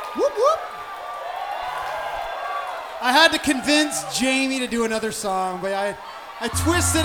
Whoop, whoop. I had to convince Jamie to do another song, but I twisted